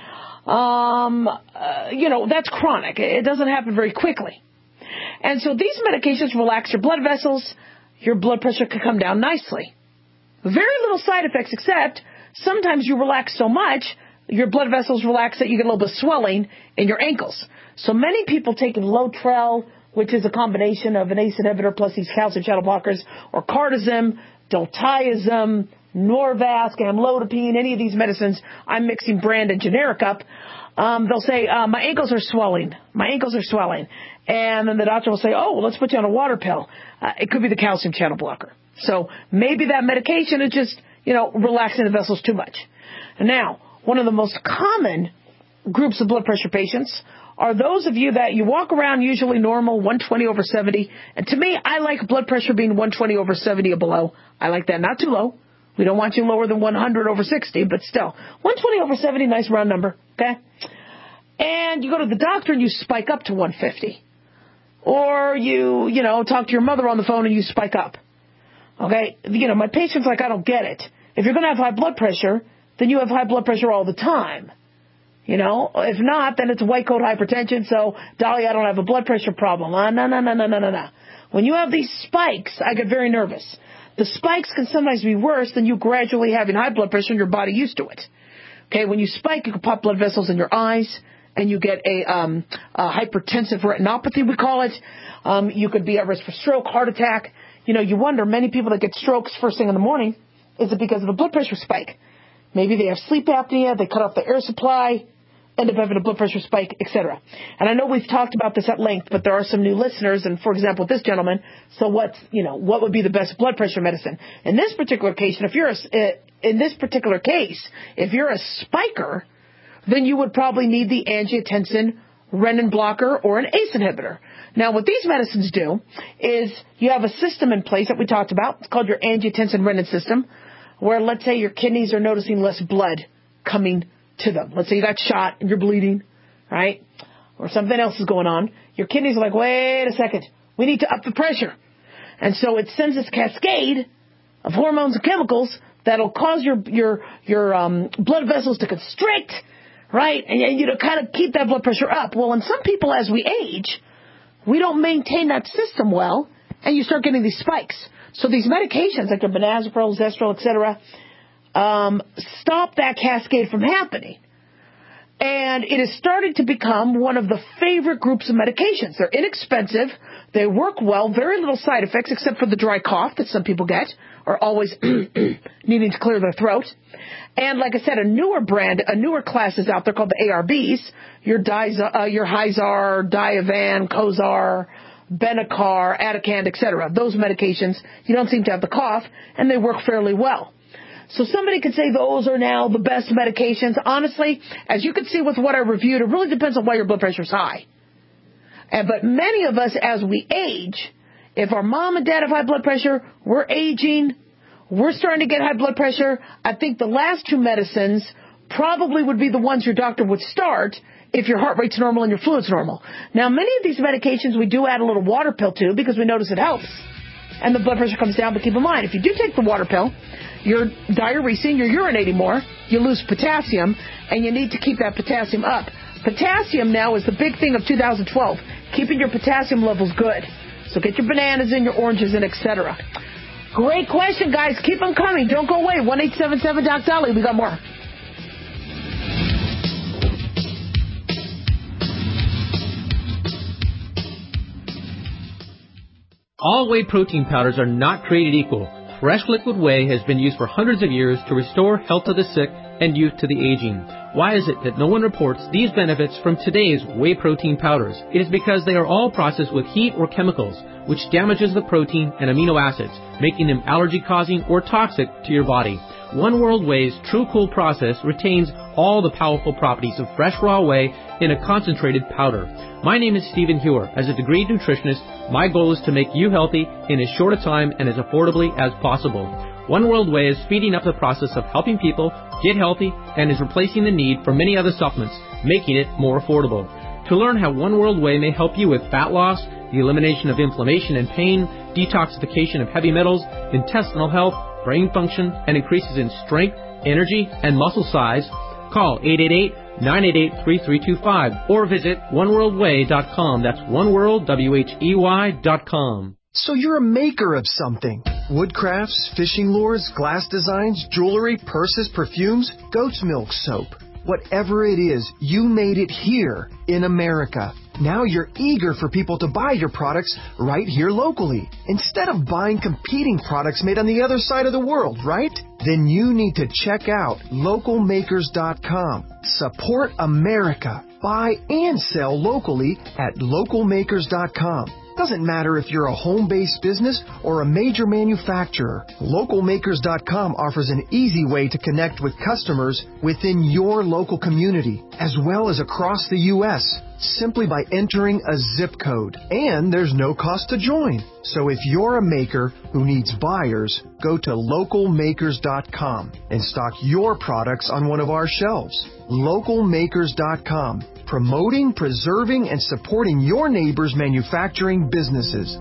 um, uh, you know, that's chronic. It doesn't happen very quickly. And so these medications relax your blood vessels. Your blood pressure can come down nicely. Very little side effects, except sometimes you relax so much, your blood vessels relax that you get a little bit of swelling in your ankles. So many people taking Lotrel, which is a combination of an A C E inhibitor plus these calcium channel blockers, or Cardizem, Diltiazem, Norvasc, Amlodipine, any of these medicines, I'm mixing brand and generic up. Um, they'll say, uh, my ankles are swelling. My ankles are swelling. And then the doctor will say, oh, well, let's put you on a water pill. Uh, it could be the calcium channel blocker. So maybe that medication is just, you know, relaxing the vessels too much. Now, one of the most common groups of blood pressure patients are those of you that you walk around usually normal, one twenty over seventy. And to me, I like blood pressure being one twenty over seventy or below. I like that. Not too low. We don't want you lower than one hundred over sixty, but still. one twenty over seventy, nice round number, okay? And you go to the doctor and you spike up to one fifty. Or you, you know, talk to your mother on the phone and you spike up. Okay? You know, my patient's like, I don't get it. If you're going to have high blood pressure, then you have high blood pressure all the time. You know, if not, then it's white coat hypertension. So, Dolly, I don't have a blood pressure problem. Uh, no, no, no, no, no, no, no. When you have these spikes, I get very nervous. The spikes can sometimes be worse than you gradually having high blood pressure and your body used to it. Okay, when you spike, you can pop blood vessels in your eyes, and you get a, um, a hypertensive retinopathy, we call it. Um, you could be at risk for stroke, heart attack. You know, you wonder, many people that get strokes first thing in the morning, is it because of a blood pressure spike? Maybe they have sleep apnea, they cut off the air supply, end up having a blood pressure spike, et cetera. And I know we've talked about this at length, but there are some new listeners, and for example, with this gentleman, so what's, you know, what would be the best blood pressure medicine? In this particular case, and if you're a, in this particular case, if you're a spiker, then you would probably need the angiotensin renin blocker or an A C E inhibitor. Now, what these medicines do is you have a system in place that we talked about. It's called your angiotensin renin system, where let's say your kidneys are noticing less blood coming to them. Let's say you got shot and you're bleeding, right? Or something else is going on. Your kidneys are like, wait a second, we need to up the pressure. And so it sends this cascade of hormones and chemicals that'll cause your your your um, blood vessels to constrict, right? And, and you know, kind of keep that blood pressure up. Well, in some people, as we age, we don't maintain that system well, and you start getting these spikes. So these medications, like the benazepril, Zestril, et cetera, um, stop that cascade from happening. And it has started to become one of the favorite groups of medications. They're inexpensive. They work well. Very little side effects, except for the dry cough that some people get, or always needing to clear their throat. And like I said, a newer brand, a newer class is out there called the A R Bs. Your Diza, uh, your Hyzar, Diovan, Cozar, Benicar, Atacand, et cetera. Those medications, you don't seem to have the cough, and they work fairly well. So somebody could say those are now the best medications. Honestly, as you can see with what I reviewed, it really depends on why your blood pressure is high. And, but many of us, as we age, if our mom and dad have high blood pressure, we're aging, we're starting to get high blood pressure. I think the last two medicines probably would be the ones your doctor would start if your heart rate's normal and your fluid's normal. Now, many of these medications we do add a little water pill to because we notice it helps. And the blood pressure comes down, but keep in mind, if you do take the water pill, you're diuresing, you're urinating more, you lose potassium, and you need to keep that potassium up. Potassium now is the big thing of two thousand twelve, keeping your potassium levels good. So get your bananas in, your oranges in, et cetera. Great question, guys. Keep them coming. Don't go away. one eight seven seven Doc Dolly. We got more. All whey protein powders are not created equal. Fresh liquid whey has been used for hundreds of years to restore health to the sick and youth to the aging. Why is it that no one reports these benefits from today's whey protein powders? It is because they are all processed with heat or chemicals, which damages the protein and amino acids, making them allergy-causing or toxic to your body. One World Whey's True Cool process retains all the powerful properties of fresh raw whey in a concentrated powder. My name is Stephen Hewer. As a degreed nutritionist, my goal is to make you healthy in as short a time and as affordably as possible. One World Whey is speeding up the process of helping people get healthy and is replacing the need for many other supplements, making it more affordable. To learn how One World Whey may help you with fat loss, the elimination of inflammation and pain, detoxification of heavy metals, intestinal health, brain function, and increases in strength, energy, and muscle size, call eight eight eight, nine eight eight, three three two five or visit one world way dot com. That's oneworld, W H E Y dot com. So you're a maker of something. Woodcrafts, fishing lures, glass designs, jewelry, purses, perfumes, goat's milk soap. Whatever it is, you made it here in America. Now you're eager for people to buy your products right here locally, instead of buying competing products made on the other side of the world, right? Then you need to check out local makers dot com. Support America. Buy and sell locally at local makers dot com. Doesn't matter if you're a home-based business or a major manufacturer. local makers dot com offers an easy way to connect with customers within your local community, as well as across the U S simply by entering a zip code. And there's no cost to join. So if you're a maker who needs buyers, go to local makers dot com and stock your products on one of our shelves. local makers dot com, promoting, preserving, and supporting your neighbors' manufacturing businesses.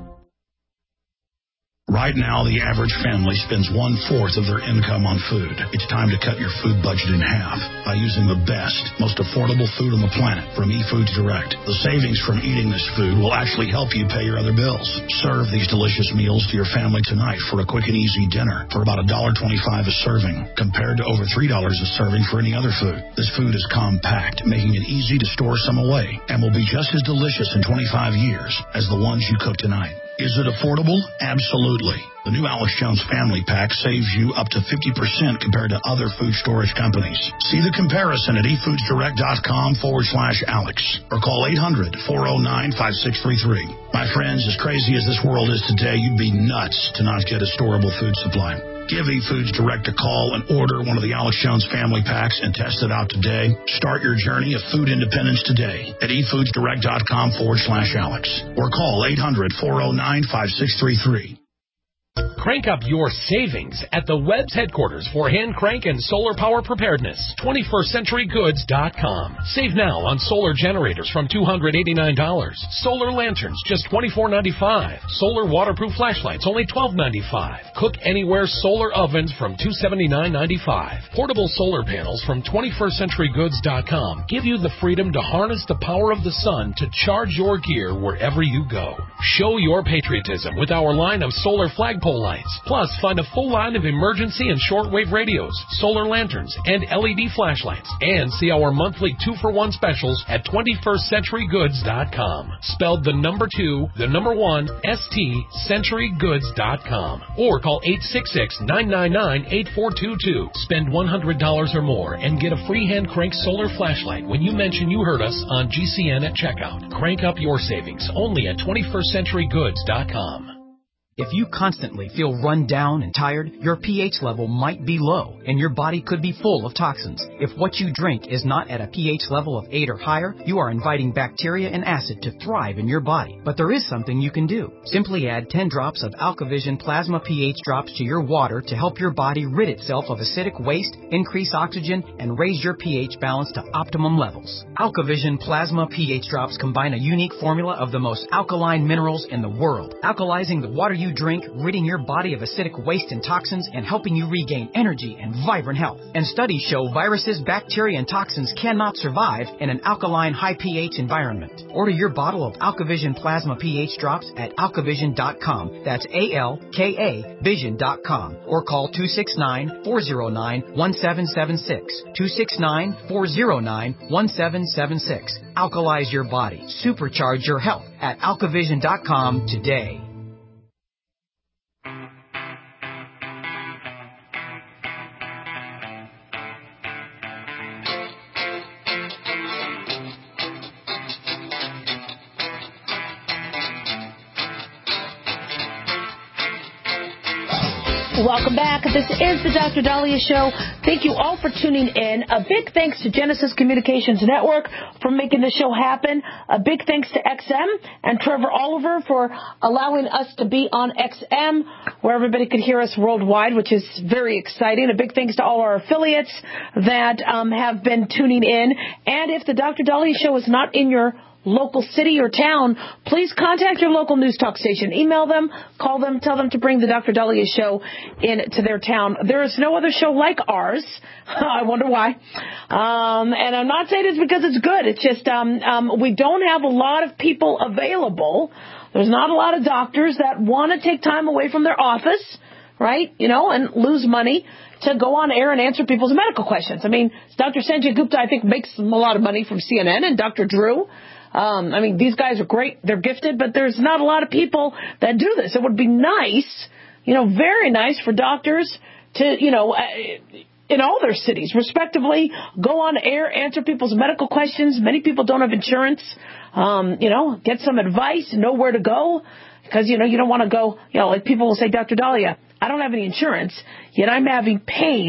Right now, the average family spends one-fourth of their income on food. It's time to cut your food budget in half by using the best, most affordable food on the planet from eFoods Direct. The savings from eating this food will actually help you pay your other bills. Serve these delicious meals to your family tonight for a quick and easy dinner for about one dollar and twenty-five cents a serving, compared to over three dollars a serving for any other food. This food is compact, making it easy to store some away, and will be just as delicious in twenty-five years as the ones you cook tonight. Is it affordable? Absolutely. The new Alex Jones Family Pack saves you up to fifty percent compared to other food storage companies. See the comparison at efoodsdirect.com forward slash Alex or call eight hundred, four oh nine, five six three three. My friends, as crazy as this world is today, you'd be nuts to not get a storable food supply. Give eFoods Direct a call and order one of the Alex Jones Family Packs and test it out today. Start your journey of food independence today at efoodsdirect.com forward slash Alex or call eight hundred, four oh nine, five six three three. Crank up your savings at the Webb's headquarters for hand crank and solar power preparedness. twenty-first century goods dot com. Save now on solar generators from two hundred eighty-nine dollars. Solar lanterns just twenty-four ninety-five. Solar waterproof flashlights only twelve ninety-five. Cook anywhere solar ovens from two seventy-nine ninety-five. Portable solar panels from twenty-first century goods dot com give you the freedom to harness the power of the sun to charge your gear wherever you go. Show your patriotism with our line of solar flagpole lights. Plus, find a full line of emergency and shortwave radios, solar lanterns, and L E D flashlights. And see our monthly two-for-one specials at twenty-first century goods dot com. Spelled the number two, the number one, S T, century goods dot com. Or call eight six six, nine nine nine, eight four two two. Spend one hundred dollars or more and get a free hand crank solar flashlight when you mention you heard us on G C N at checkout. Crank up your savings only at twenty-first century goods dot com. If you constantly feel run down and tired, your pH level might be low, and your body could be full of toxins. If what you drink is not at a pH level of eight or higher, you are inviting bacteria and acid to thrive in your body. But there is something you can do. Simply add ten drops of AlkaVision Plasma pH drops to your water to help your body rid itself of acidic waste, increase oxygen, and raise your pH balance to optimum levels. AlkaVision Plasma pH drops combine a unique formula of the most alkaline minerals in the world, alkalizing the water you you drink, ridding your body of acidic waste and toxins, and helping you regain energy and vibrant health. And studies show viruses, bacteria, and toxins cannot survive in an alkaline, high pH environment. Order your bottle of AlkaVision Plasma pH drops at alkavision dot com. That's A L K A vision dot com. Or call two six nine, four oh nine, one seven seven six. two six nine, four oh nine, one seven seven six. Alkalize your body. Supercharge your health at alkavision dot com today. Welcome back. This is the Doctor Daliah Show. Thank you all for tuning in. A big thanks to Genesis Communications Network for making this show happen. A big thanks to X M and Trevor Oliver for allowing us to be on X M, where everybody could hear us worldwide, which is very exciting. A big thanks to all our affiliates that um, have been tuning in. And if the Doctor Daliah Show is not in your local city or town, please contact your local news talk station. Email them, call them, tell them to bring the Doctor Daliah Show in to their town. There is no other show like ours. I wonder why. Um, and I'm not saying it's because it's good. It's just um, um, we don't have a lot of people available. There's not a lot of doctors that want to take time away from their office, right, you know, and lose money to go on air and answer people's medical questions. I mean, Doctor Sanjay Gupta, I think, makes a lot of money from C N N, and Doctor Drew. Um, I mean, these guys are great. They're gifted, but there's not a lot of people that do this. It would be nice, you know, very nice for doctors to, you know, in all their cities, respectively, go on air, answer people's medical questions. Many people don't have insurance. Um, you know, get some advice, know where to go. Because, you know, you don't want to go, you know, like people will say, Doctor Daliah, I don't have any insurance, yet I'm having pain.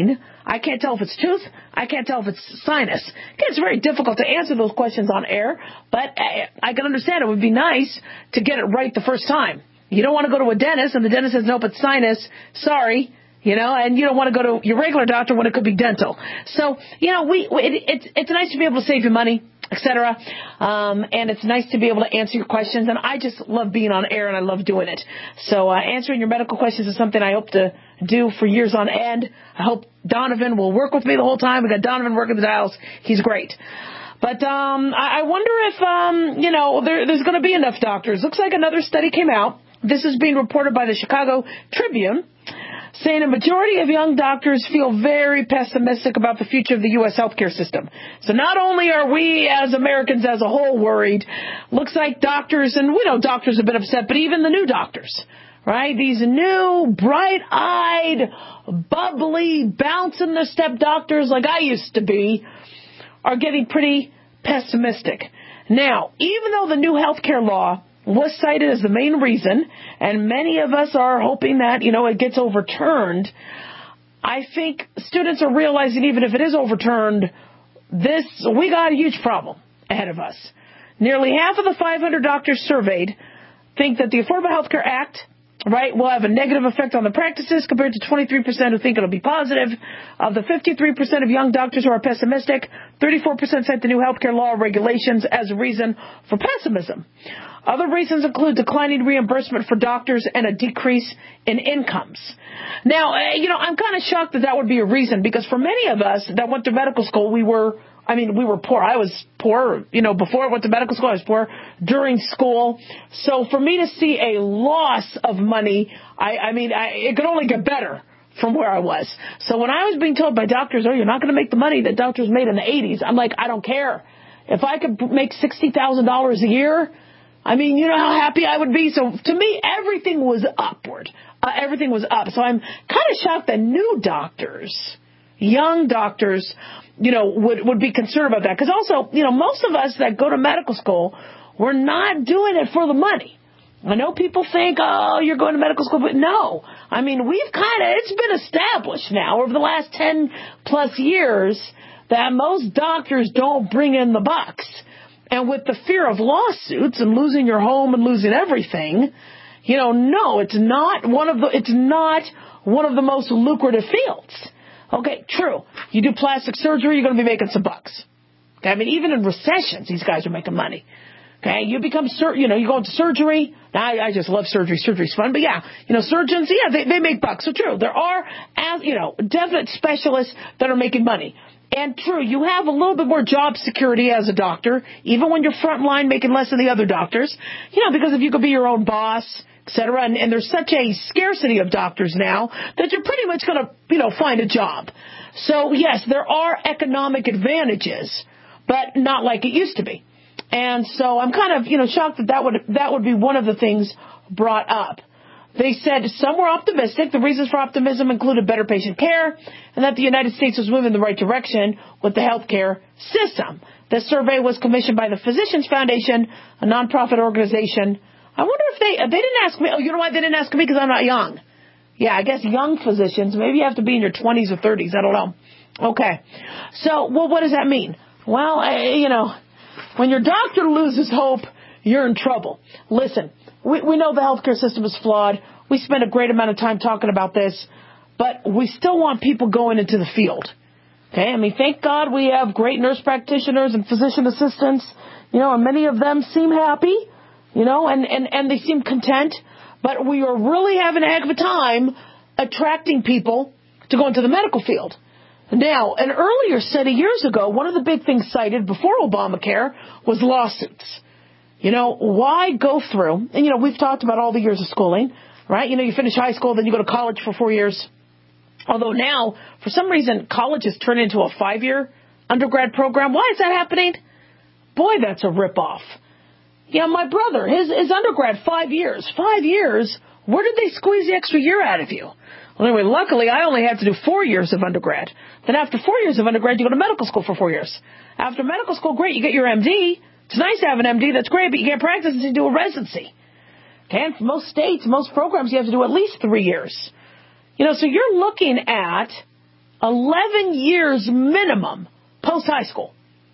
I can't tell if it's tooth. I can't tell if it's sinus. Again, it's very difficult to answer those questions on air, but I can understand it would be nice to get it right the first time. You don't want to go to a dentist and the dentist says, nope, it's sinus. Sorry. You know, and you don't want to go to your regular doctor when it could be dental. So, you know, we, it, it's, it's nice to be able to save you money, et cetera. Um, and it's nice to be able to answer your questions. And I just love being on air and I love doing it. So, uh, answering your medical questions is something I hope to do for years on end. I hope Donovan will work with me the whole time. We got Donovan working the dials. He's great. But, um, I, I wonder if, um, you know, there, there's going to be enough doctors. Looks like another study came out. This is being reported by the Chicago Tribune, saying a majority of young doctors feel very pessimistic about the future of the U S healthcare system. So not only are we as Americans as a whole worried, looks like doctors, and we know doctors have been upset, but even the new doctors, right? These new, bright-eyed, bubbly, bounce-in-the-step doctors like I used to be are getting pretty pessimistic. Now, even though the new healthcare law was cited as the main reason, and many of us are hoping that, you know, it gets overturned, I think students are realizing even if it is overturned, this, we got a huge problem ahead of us. Nearly half of the five hundred doctors surveyed think that the Affordable Health Care Act, right, will have a negative effect on the practices compared to twenty-three percent who think it'll be positive. Of the fifty-three percent of young doctors who are pessimistic, thirty-four percent cite the new healthcare law regulations as a reason for pessimism. Other reasons include declining reimbursement for doctors and a decrease in incomes. Now, you know, I'm kind of shocked that that would be a reason because for many of us that went to medical school, we were, I mean, we were poor. I was poor, you know, before I went to medical school, I was poor during school. So for me to see a loss of money, I, I mean, I, it could only get better from where I was. So when I was being told by doctors, oh, you're not going to make the money that doctors made in the eighties, I'm like, I don't care. If I could make sixty thousand dollars a year, I mean, you know how happy I would be? So to me, everything was upward. Uh, everything was up. So I'm kind of shocked that new doctors, young doctors, you know, would, would be concerned about that. Because also, you know, most of us that go to medical school, we're not doing it for the money. I know people think, oh, you're going to medical school, but no. I mean, we've kind of, it's been established now over the last ten plus years that most doctors don't bring in the bucks. And with the fear of lawsuits and losing your home and losing everything, you know, no, it's not one of the, it's not one of the most lucrative fields. Okay, true. You do plastic surgery, you're going to be making some bucks. Okay, I mean, even in recessions, these guys are making money. Okay, you become, sur- you know, you go into surgery. I, I just love surgery. Surgery's fun. But yeah, you know, surgeons, yeah, they, they make bucks. So true. There are, as you know, definite specialists that are making money. And true, you have a little bit more job security as a doctor, even when you're front line making less than the other doctors. You know, because if you could be your own boss, et cetera, and, and there's such a scarcity of doctors now that you're pretty much going to, you know, find a job. So, yes, there are economic advantages, but not like it used to be. And so I'm kind of, you know, shocked that that would, that would be one of the things brought up. They said some were optimistic. The reasons for optimism included better patient care and that the United States was moving in the right direction with the healthcare system. This survey was commissioned by the Physicians Foundation, a nonprofit organization. I wonder if they, they didn't ask me. Oh, you know why they didn't ask me? Because I'm not young. Yeah, I guess young physicians, maybe you have to be in your twenties or thirties. I don't know. Okay. So, well, what does that mean? Well, I, you know, when your doctor loses hope, you're in trouble. Listen. We, we know the healthcare system is flawed. We spend a great amount of time talking about this, but we still want people going into the field. Okay, I mean, thank God we have great nurse practitioners and physician assistants, you know, and many of them seem happy, you know, and, and, and they seem content, but we are really having a heck of a time attracting people to go into the medical field. Now, an earlier study years ago, one of the big things cited before Obamacare was lawsuits. You know, why go through, and, you know, we've talked about all the years of schooling, right? You know, you finish high school, then you go to college for four years. Although now, for some reason, college has turned into a five-year undergrad program. Why is that happening? Boy, that's a ripoff. You know, my brother, his, his undergrad, five years. Five years? Where did they squeeze the extra year out of you? Well, anyway, luckily, I only had to do four years of undergrad. Then after four years of undergrad, you go to medical school for four years. After medical school, great, you get your M D. It's nice to have an M D, that's great, but you can't practice until you do a residency. Okay, and for most states, most programs, you have to do at least three years. You know, so you're looking at eleven years minimum post-high school.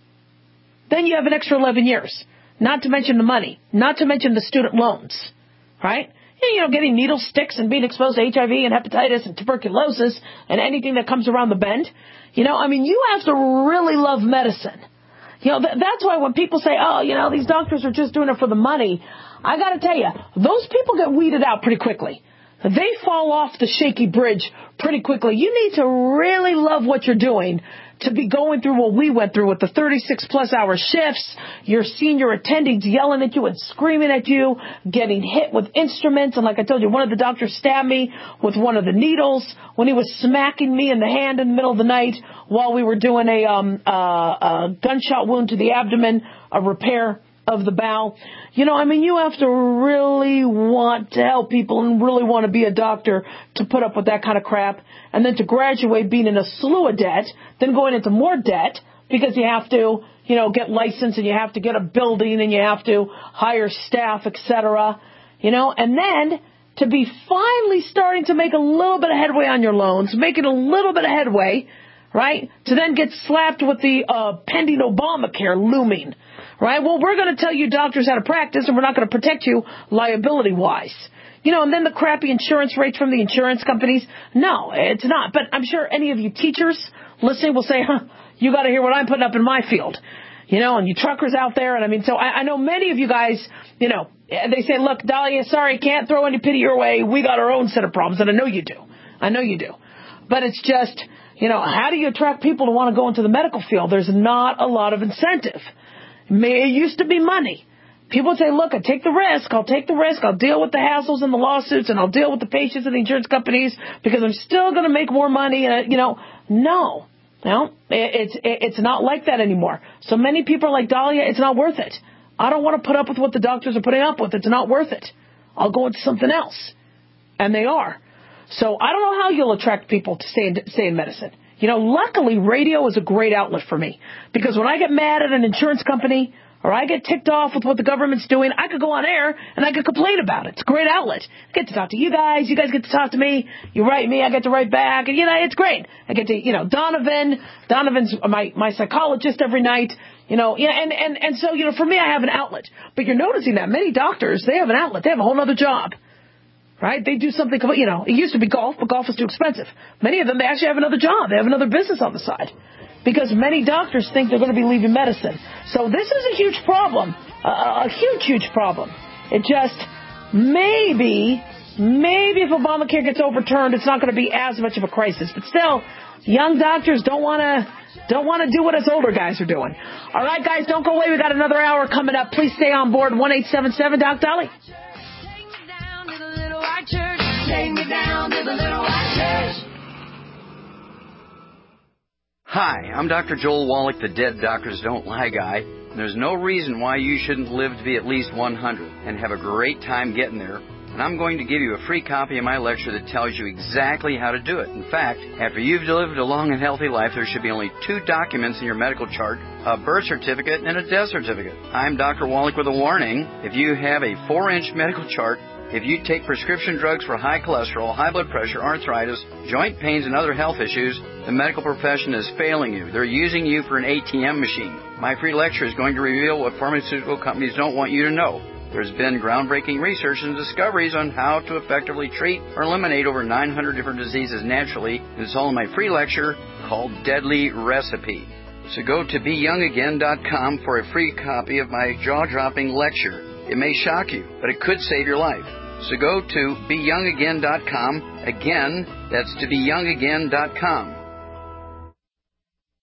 Then you have an extra eleven years. Not to mention the money. Not to mention the student loans. Right? You know, getting needle sticks and being exposed to H I V and hepatitis and tuberculosis and anything that comes around the bend. You know, I mean, you have to really love medicine. You know, th- that's why when people say, oh, you know, these doctors are just doing it for the money, I got to tell you, those people get weeded out pretty quickly. They fall off the shaky bridge pretty quickly. You need to really love what you're doing to be going through what we went through with the thirty-six plus hour shifts, your senior attendings yelling at you and screaming at you, getting hit with instruments. And like I told you, one of the doctors stabbed me with one of the needles when he was smacking me in the hand in the middle of the night while we were doing a, um, uh, a gunshot wound to the abdomen, a repair of the bowel. You know, I mean, you have to really want to help people and really want to be a doctor to put up with that kind of crap. And then to graduate being in a slew of debt, then going into more debt because you have to, you know, get licensed and you have to get a building and you have to hire staff, et cetera. You know, and then to be finally starting to make a little bit of headway on your loans, making a little bit of headway, right? To then get slapped with the uh, pending Obamacare looming. Right? Well, we're going to tell you doctors how to practice, and we're not going to protect you liability-wise. You know, and then the crappy insurance rates from the insurance companies. No, it's not. But I'm sure any of you teachers listening will say, huh, you got to hear what I'm putting up in my field. You know, and you truckers out there. And I mean, so I, I know many of you guys, you know, they say, look, Dahlia, sorry, can't throw any pity your way. We got our own set of problems. And I know you do. I know you do. But it's just, you know, how do you attract people to want to go into the medical field? There's not a lot of incentive. It used to be money. People would say, look, I take the risk. I'll take the risk. I'll deal with the hassles and the lawsuits, and I'll deal with the patients and the insurance companies because I'm still going to make more money. And, you know, no, no, it's, it's not like that anymore. So many people are like, Dahlia, it's not worth it. I don't want to put up with what the doctors are putting up with. It's not worth it. I'll go into something else. And they are. So I don't know how you'll attract people to stay in, stay in medicine. You know, luckily, radio is a great outlet for me because when I get mad at an insurance company or I get ticked off with what the government's doing, I could go on air and I could complain about it. It's a great outlet. I get to talk to you guys. You guys get to talk to me. You write me. I get to write back. And, you know, it's great. I get to, you know, Donovan. Donovan's my, my psychologist every night. You know, yeah, and, and, and so, you know, for me, I have an outlet. But you're noticing that many doctors, they have an outlet. They have a whole other job. Right? They do something, you know, it used to be golf, but golf is too expensive. Many of them, they actually have another job. They have another business on the side because many doctors think they're going to be leaving medicine. So this is a huge problem, uh, a huge, huge problem. It just maybe, maybe if Obamacare gets overturned, it's not going to be as much of a crisis. But still, young doctors don't want to don't want to do what us older guys are doing. All right, guys, don't go away. We got another hour coming up. Please stay on board. one eight seven seven Doc Dolly. Church, take me down to the little white church. Hi, I'm Doctor Joel Wallach, the Dead Doctors Don't Lie guy. There's no reason why you shouldn't live to be at least one hundred and have a great time getting there. And I'm going to give you a free copy of my lecture that tells you exactly how to do it. In fact, after you've lived a long and healthy life, there should be only two documents in your medical chart, a birth certificate and a death certificate. I'm Doctor Wallach with a warning. If you have a four-inch medical chart, if you take prescription drugs for high cholesterol, high blood pressure, arthritis, joint pains, and other health issues, the medical profession is failing you. They're using you for an A T M machine. My free lecture is going to reveal what pharmaceutical companies don't want you to know. There's been groundbreaking research and discoveries on how to effectively treat or eliminate over nine hundred different diseases naturally. And it's all in my free lecture called Deadly Recipe. So go to be young again dot com for a free copy of my jaw-dropping lecture. It may shock you, but it could save your life. So go to be young again dot com. Again, that's to be young again dot com.